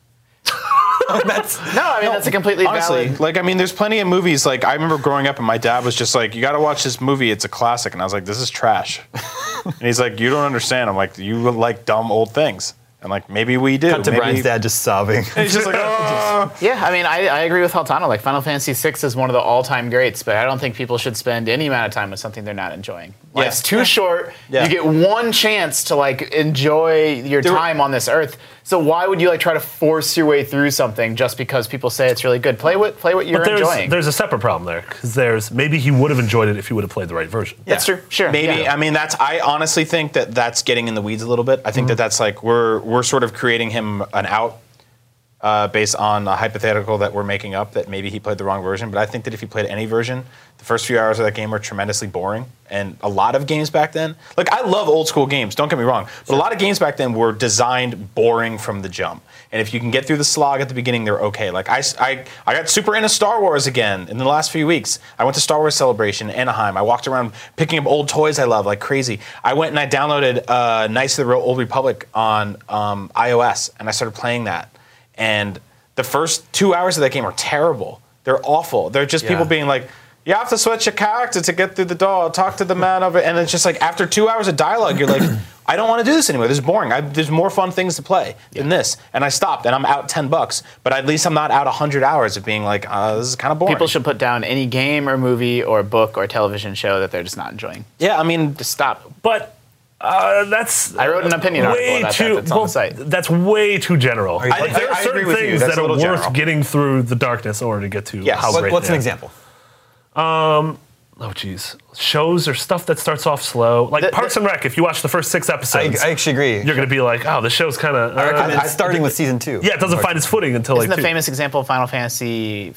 That's a completely honestly, valid. there's plenty of movies. Like, I remember growing up and my dad was just like, you got to watch this movie. It's a classic. And I was like, this is trash. And he's like, you don't understand. I'm like, you like dumb old things. And like, maybe we do. Cut to Brian's dad just sobbing. And he's just like, oh. Yeah, I agree with Haltano. Like, Final Fantasy VI is one of the all-time greats, but I don't think people should spend any amount of time with something they're not enjoying. Life's too short. Yeah. You get one chance to enjoy your time on this earth. So why would you try to force your way through something just because people say it's really good? Play what you're enjoying. There's a separate problem there because maybe he would have enjoyed it if he would have played the right version. Yeah. That's true. Sure. Maybe. Yeah. I honestly think that's getting in the weeds a little bit. I think that's like we're sort of creating him an out based on a hypothetical that we're making up that maybe he played the wrong version. But I think that if he played any version, the first few hours of that game were tremendously boring. And a lot of games back then, I love old school games, don't get me wrong, but a lot of games back then were designed boring from the jump. And if you can get through the slog at the beginning, they're okay. I got super into Star Wars again in the last few weeks. I went to Star Wars Celebration in Anaheim. I walked around picking up old toys I love like crazy. I went and I downloaded Knights of the Old Republic on iOS, and I started playing that. And the first 2 hours of that game are terrible. They're awful. They're just people being like, you have to switch your character to get through the door, talk to the man over, and it's just like after 2 hours of dialogue, you're like, I don't want to do this anymore. This is boring. There's more fun things to play than this. And I stopped, and I'm out $10, but at least I'm not out 100 hours of being like, this is kind of boring. People should put down any game or movie or book or television show that they're just not enjoying. Yeah, I mean, Just stop. But that's I wrote an opinion article about that that's on the site. That's way too general. There are I certain agree with you. things That's that a are little worth general. getting through the darkness in order to get to Yes. how great What's they an are. example? Oh, geez. Shows or stuff that starts off slow. Like Parks and Rec, if you watch the first 6 episodes, I actually agree. you're going to be like, oh, this show's kind of... I recommend starting with season 2. yeah, it doesn't find its footing until Isn't like the 2. famous example of Final Fantasy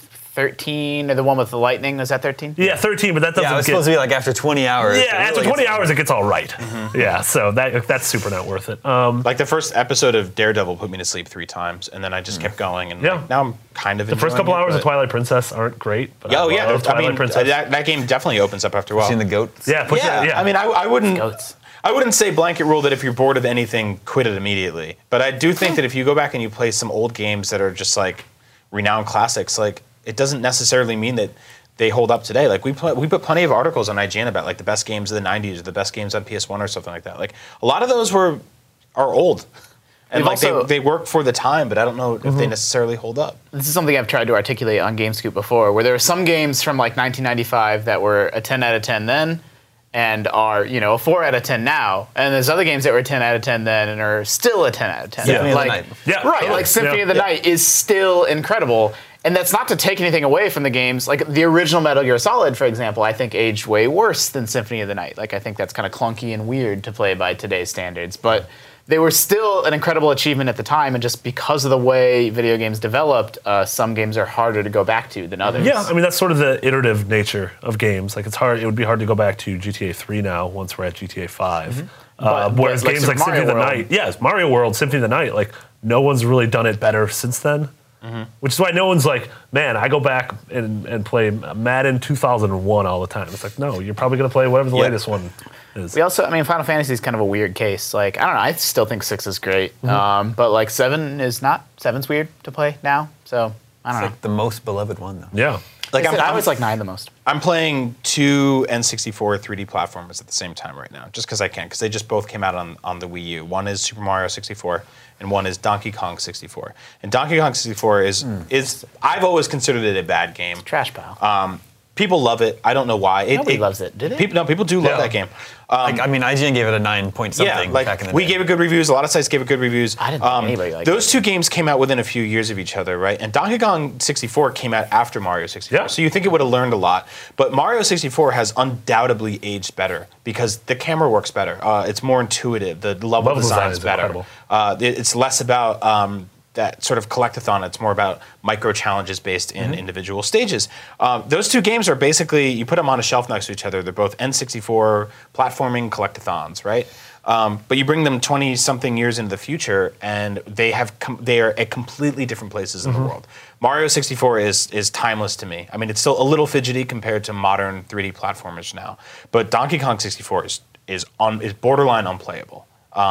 13 or the one with the lightning? Was that 13? Yeah, 13, but that doesn't Yeah, it was get... supposed to be like after 20 hours. yeah, it after really 20 gets- hours, it gets all right. Yeah, so that's super not worth it. like the first episode of Daredevil put me to sleep 3 times, and then I just kept going, and Yeah. like, now I'm kind of The first couple hours of Twilight Princess aren't great, but I love Twilight Princess. that game definitely opens up after a while. Seen the goats? yeah, I mean, I wouldn't. Goats. I wouldn't say blanket rule that if you're bored of anything, quit it immediately. But I do think that if you go back and you play some old games that are just like renowned classics, like it doesn't necessarily mean that they hold up today. Like we put plenty of articles on IGN about like the best games of the '90s or the best games on PS1 or something like that. Like a lot of those are old, and We've like also- they work for the time, but I don't know if they necessarily hold up. This is something I've tried to articulate on GameScoop before, where there are some games from like 1995 that were a 10 out of 10 then, and are a 4 out of 10 now, and there's other games that were 10 out of 10 then and are still a 10 out of 10. Symphony of the like, Night. Yeah, right. totally. Like Symphony Yeah. of the Night is still incredible, and that's not to take anything away from the games. Like the original Metal Gear Solid, for example, I think aged way worse than Symphony of the Night. Like I think that's kind of clunky and weird to play by today's standards, but they were still an incredible achievement at the time, and just because of the way video games developed, some games are harder to go back to than others. Yeah, I mean that's sort of the iterative nature of games. Like it's hard. It would be hard to go back to GTA 3 now once we're at GTA 5. Whereas but like games like Super Symphony of the Mario World- Night, yes, Mario World, Symphony of the Night, like no one's really done it better since then. Which is why no one's like, man, I go back and play Madden 2001 all the time. It's like, no, you're probably going to play whatever the latest one is. We also, I mean, Final Fantasy is kind of a weird case. Like, I don't know, I still think 6 is great. But like 7 is not. 7's weird to play now. So, I don't It's know. like the most beloved one, though. Yeah. Like I always like 9 the most. I'm playing 2 N64 3D platformers at the same time right now, just because I can, because they just both came out on the Wii U. One is Super Mario 64, and one is Donkey Kong 64. And Donkey Kong 64 is I've always considered it a bad game. Trash pile. People love it. I don't know why. Nobody loves it, do they? People do love Yeah. that game. Like, I mean, IGN gave it a 9 point something like back in the we day. gave it good reviews. A lot of sites gave it good reviews. I didn't think anybody liked those it. 2 games came out within a few years of each other, right? And Donkey Kong 64 came out after Mario 64. Yeah. So you think it would have learned a lot. But Mario 64 has undoubtedly aged better because the camera works better. It's more intuitive. The level Level design design is is better. incredible. It's less about that sort of collectathon. It's more about micro challenges based in individual stages. Those 2 games are basically, you put them on a shelf next to each other. They're both N64 platforming collectathons, right? But you bring them 20-something years into the future, and they are at completely different places in the world. Mario 64 is timeless to me. I mean, it's still a little fidgety compared to modern 3D platformers now, but Donkey Kong 64 is borderline unplayable.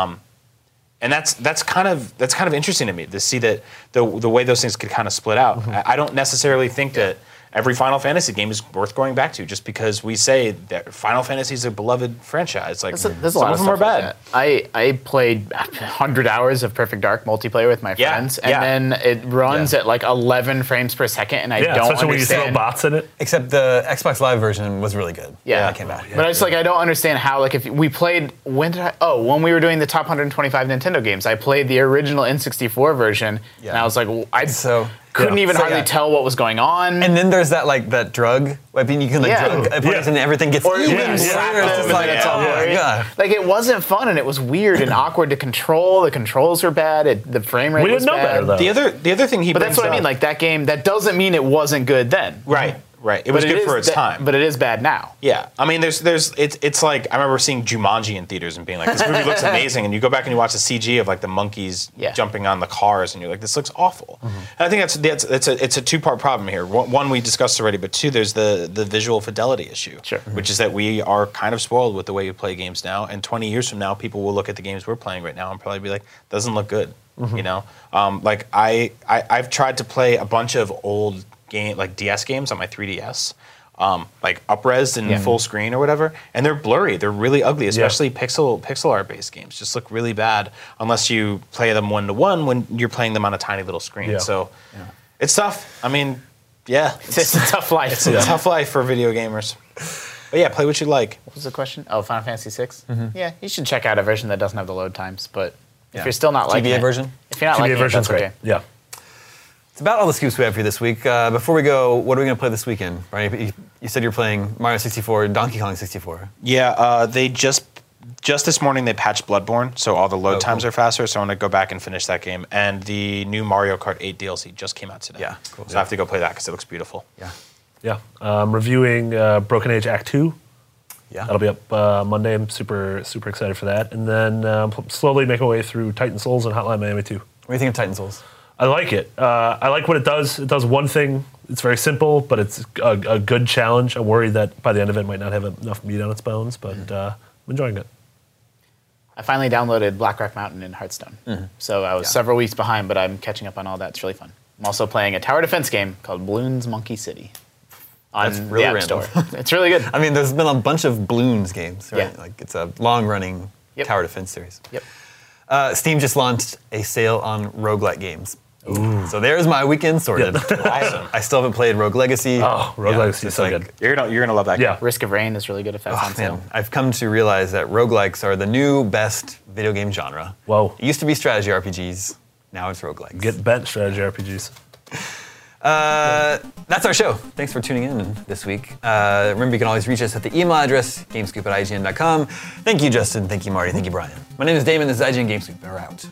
And that's kind of interesting to me to see that the way those things could kind of split out. I don't necessarily think that every Final Fantasy game is worth going back to just because we say that Final Fantasy is a beloved franchise. Like There's a some lot of of them are stuff bad. like that. I played 100 hours of Perfect Dark multiplayer with my Yeah, friends, and yeah. then it runs at like 11 frames per second, and I Yeah, don't especially when you throw understand. bots in it. Except the Xbox Live version was really good. Yeah, That came out. But I just like I don't understand how like if we played when when we were doing the top 125 Nintendo games, I played the original N64 version, and I was like I So couldn't even So, hardly yeah. tell what was going on. And then there's that drug. I mean, you can Yeah. drug a person and everything gets Or even you worse. slap It's them just and like, it's all oh my blurry. god. Like it wasn't fun, and it was weird and awkward to control. The controls were bad. The frame rate We was didn't know bad. better, though. The other thing he But brings that's what I up- mean. Like that game, that doesn't mean it wasn't good then. right. It was But good is for its time. But it is bad now. Yeah, I mean, it's like I remember seeing Jumanji in theaters and being like, this movie looks amazing, and you go back and you watch the CG of like the monkeys jumping on the cars, and you're like, this looks awful. And I think it's a 2-part problem here. One we discussed already, but 2 there's the visual fidelity issue, Sure. which is that we are kind of spoiled with the way we play games now, and 20 years from now, people will look at the games we're playing right now and probably be like, doesn't look good. You know, like I've tried to play a bunch of old like DS games on my 3DS. Like up-res and full screen or whatever, and they're blurry. They're really ugly, especially pixel art-based games. Just look really bad unless you play them 1-to-1 when you're playing them on a tiny little screen. Yeah. So it's tough. I mean, it's a tough life. It's a tough life for video gamers. But yeah, play what you like. What was the question? Oh, Final Fantasy VI? Yeah, you should check out a version that doesn't have the load times, but if you're still not liking it... version? If you're not liking it, that's okay. Yeah. It's about all the scoops we have for you this week. Before we go, what are we going to play this weekend? Brian, you said you're playing Mario 64, Donkey Kong 64. Yeah, they just this morning they patched Bloodborne, so all the load times are faster. So I'm going to go back and finish that game. And the new Mario Kart 8 DLC just came out today. Yeah, cool. So I have to go play that because it looks beautiful. Yeah. I'm reviewing Broken Age Act 2. Yeah. That'll be up Monday. I'm super excited for that. And then slowly make my way through Titan Souls and Hotline Miami 2. What do you think of Titan Souls? I like it. I like what it does. It does one thing. It's very simple, but it's a good challenge. I'm worried that by the end of it, it might not have enough meat on its bones, but I'm enjoying it. I finally downloaded Black Rock Mountain in Hearthstone. So I was several weeks behind, but I'm catching up on all that. It's really fun. I'm also playing a tower defense game called Bloons Monkey City on That's really the App random. Store. It's really good. I mean, there's been a bunch of Bloons games, right? Yeah. Like it's a long-running tower defense series. Yep. Steam just launched a sale on roguelike games. Ooh. So there's my weekend sorted. Awesome. I still haven't played Rogue Legacy. Oh, Rogue Legacy is so good. You're gonna love that game. Risk of Rain is really good if that's on sale. I've come to realize that roguelikes are the new best video game genre. Whoa. It used to be strategy RPGs. Now it's roguelikes. Get bent strategy RPGs. That's our show. Thanks for tuning in this week. Remember, you can always reach us at the email address, gamescoop@ign.com. Thank you, Justin. Thank you, Marty. Thank you, Brian. My name is Damon. This is IGN Gamescoop. We're out.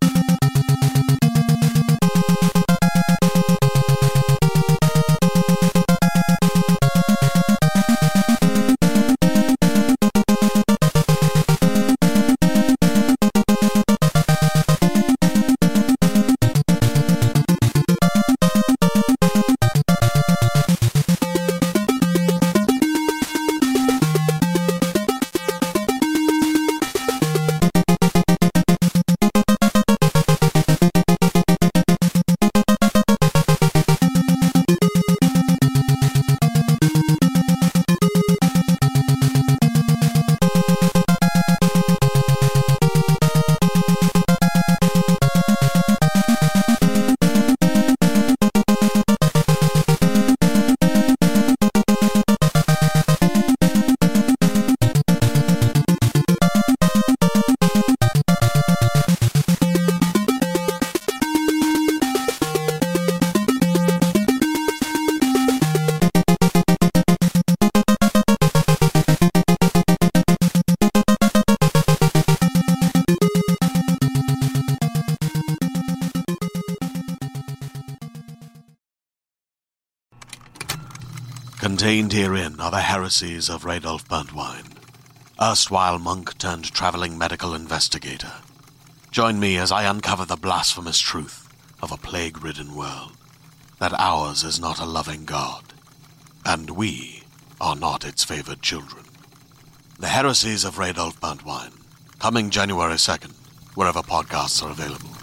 Contained herein are the heresies of Radolf Burntwine, erstwhile monk turned traveling medical investigator. Join me as I uncover the blasphemous truth of a plague-ridden world, that ours is not a loving God, and we are not its favored children. The heresies of Radolf Burntwine, coming January 2nd, wherever podcasts are available.